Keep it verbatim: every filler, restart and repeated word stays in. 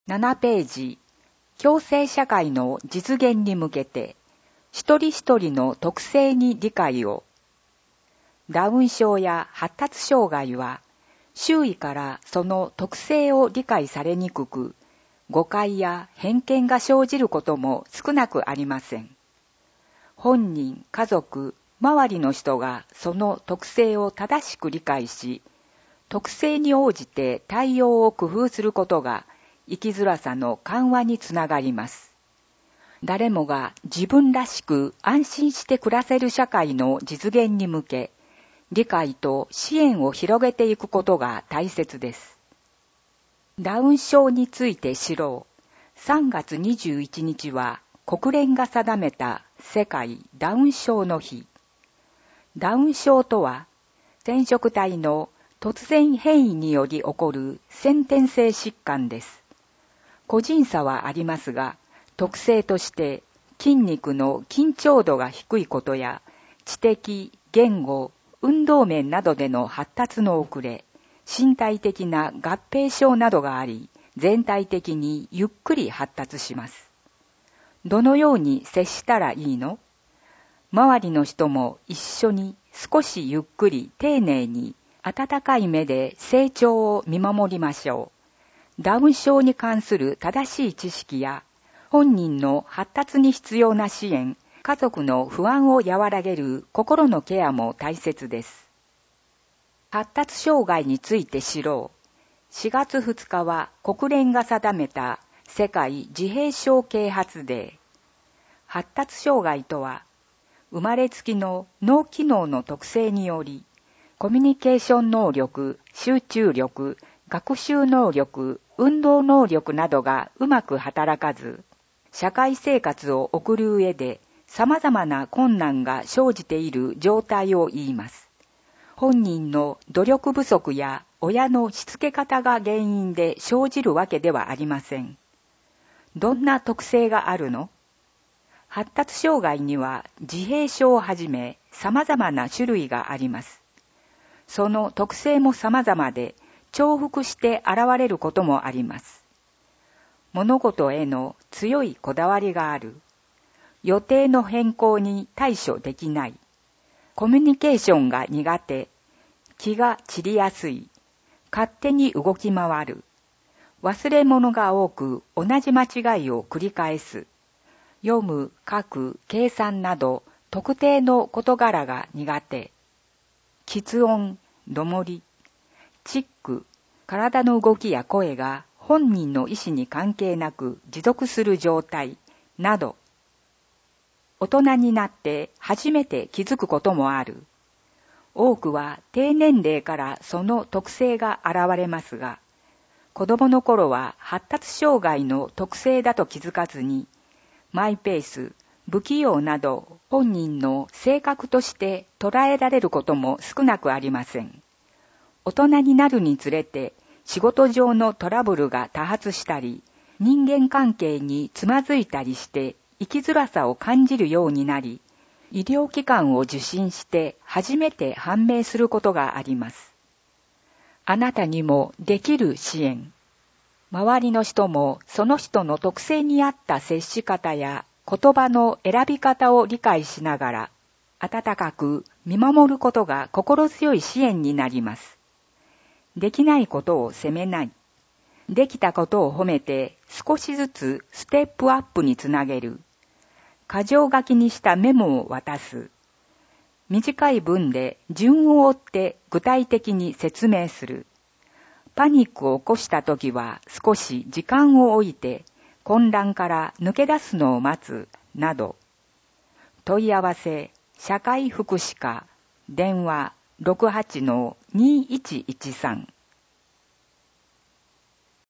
ななページ、共生社会の実現に向けて、一人一人の特性に理解を。ダウン症や発達障害は、周囲からその特性を理解されにくく、誤解や偏見が生じることも少なくありません。本人、家族、周りの人がその特性を正しく理解し、特性に応じて対応を工夫することが生きづらさの緩和につながります。誰もが自分らしく安心して暮らせる社会の実現に向け、理解と支援を広げていくことが大切です。ダウン症について知ろう。さんがつにじゅういちにちは国連が定めた世界ダウン症の日。ダウン症とは、染色体の突然変異により起こる先天性疾患です。個人差はありますが、特性として筋肉の緊張度が低いことや、知的、言語、運動面などでの発達の遅れ、身体的な合併症などがあり、全体的にゆっくり発達します。どのように接したらいいの？周りの人も一緒に少しゆっくり丁寧に温かい目で成長を見守りましょう。ダウン症に関する正しい知識や本人の発達に必要な支援、家族の不安を和らげる心のケアも大切です。発達障害について知ろう。しがつふつかは国連が定めた世界自閉症啓発デー。発達障害とは、生まれつきの脳機能の特性により、コミュニケーション能力、集中力、学習能力、運動能力などがうまく働かず、社会生活を送る上で様々な困難が生じている状態を言います。本人の努力不足や親のしつけ方が原因で生じるわけではありません。どんな特性があるの？発達障害には自閉症をはじめ様々な種類があります。その特性も様々で重複して現れることもあります。物事への強いこだわりがある。予定の変更に対処できない。コミュニケーションが苦手。気が散りやすい。勝手に動き回る。忘れ物が多く同じ間違いを繰り返す。読む、書く、計算など特定の事柄が苦手。喫音、どもり。チック、体の動きや声が本人の意思に関係なく持続する状態など。大人になって初めて気づくこともある。多くは低年齢からその特性が現れますが、子供の頃は発達障害の特性だと気づかずに、マイペース、不器用など本人の性格として捉えられることも少なくありません。大人になるにつれて仕事上のトラブルが多発したり、人間関係につまずいたりして生きづらさを感じるようになり、医療機関を受診して初めて判明することがあります。あなたにもできる支援。周りの人もその人の特性に合った接し方や言葉の選び方を理解しながら、温かく見守ることが心強い支援になります。できないことを責めない。できたことを褒めて少しずつステップアップにつなげる。箇条書きにしたメモを渡す。短い文で順を追って具体的に説明する。パニックを起こしたときは少し時間を置いて混乱から抜け出すのを待つなど。問い合わせ、社会福祉課、電話 ろくはちのにいちいちさん